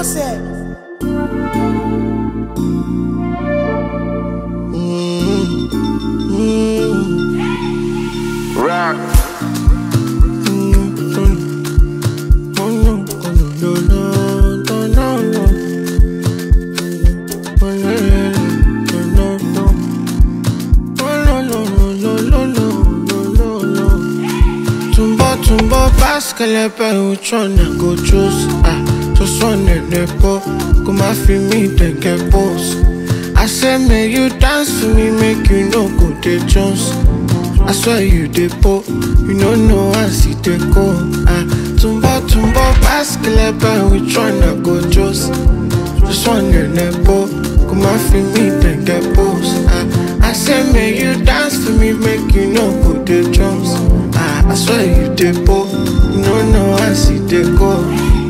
Rock. Tumbo baskelebe, which one I go choose? Just one in the po, go my feel me, then get boss. I say, make you dance for me, make you no go the Jones. I swear you the po, you know I see the go. Tumbo baskelebe, which one I go choose? Just one in the po, go my feel me, then get boss. I say, make you dance for me, make you no go the Jones. I swear you the po, you know I see the go.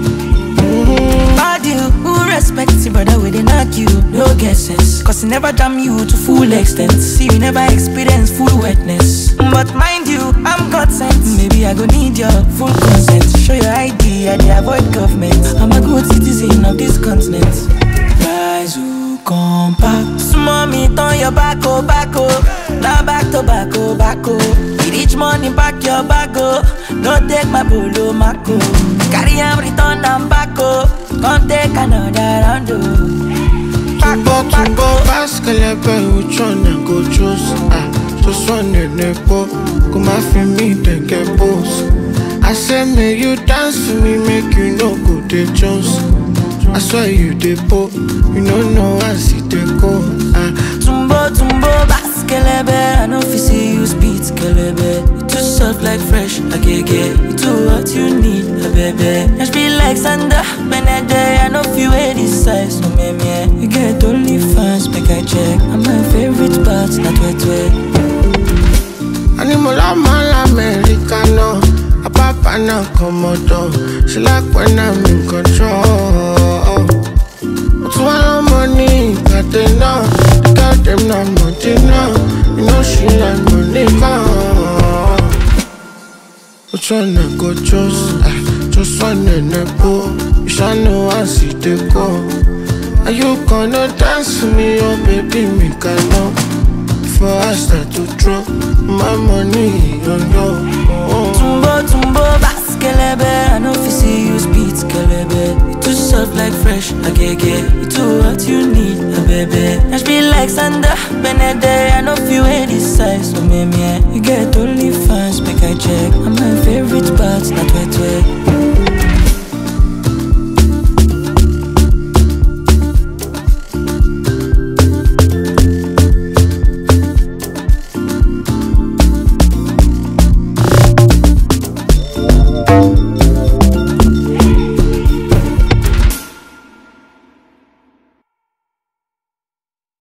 Bad you, who respects you, brother, we didn't knock you, no guesses. Cause he never damn you to full extent. See, you never experience full wetness. But mind you, I'm God sent. Maybe I go need your full consent. Show your ID, I dey avoid government. I'm a good citizen of this continent. Rise, who come back. Small me, turn your back, oh. Now back to back, oh. Each morning back your bag, oh. Don't take my polo, Mako. Carry him, return and back, oh. Come take another round, oh. Tumbo baskelebe, which one I go choose? Just one in the po, go my feel me, then get boss. I say, make you dance for me, make you no go the Jones. I swear you the po, you know I see the go. Tumbo baskelebe, I know if you see you speed kelebe. You too soft like fresh, agege. You too what you need, a baby. Just be like Sandra, Benede. I know if you wear this size, no me. You get only fans, make I check. And my favorite part, not wet. Animal mal Americano, a papa na komodo. She like when I'm in control. But one money, got them now. Got them now, money now. You know she like money now. Which one I go choose? Just one in the pool. You shall know I see the go. Are you gonna dance for me, oh baby, me can know. Before I start to drop my money on you. Tumbo baskelebe, I know if you see you speed kelebe. You too soft like fresh, agege. You too what you need, a baby. Just be like Sandra, Benede. I know if you wear this size, so me. You get only